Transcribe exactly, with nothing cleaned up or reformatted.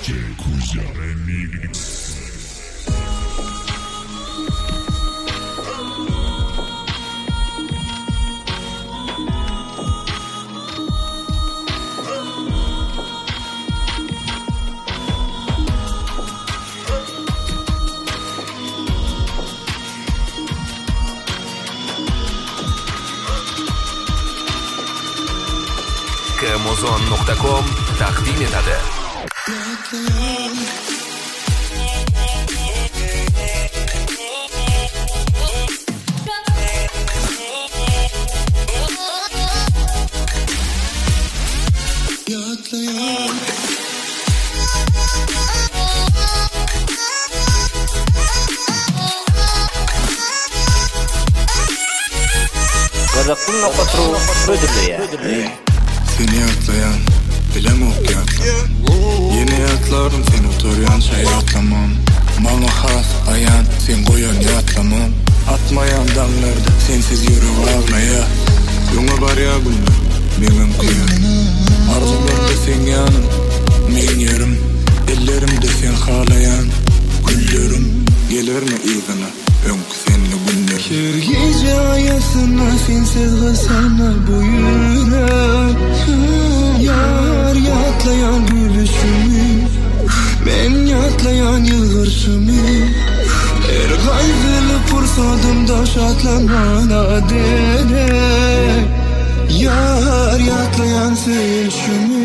Amazon nokta com taqdim etadi. Gazapın noktası ödülüyor. Seni atlayan, bilem okyan Yeni atlardım sen oturuyan şey atlamam Bana has ayan, sen koyan yatlamam Atmayan damlarda sensiz yürü almaya Yunga bar ya günler, benim kıyar Arzularda sen yanım, men yerim Ellerimde sen halayan, güllerim Gelir mi izine, önkü senli günler Kör gece ayasına sensiz gısana bu yürek Yar yatlayan gülüşümü Ben yatlayan yığırşımı Her kaygılı fırsatımda şatlanmana dene Yar yatlayan sevişimi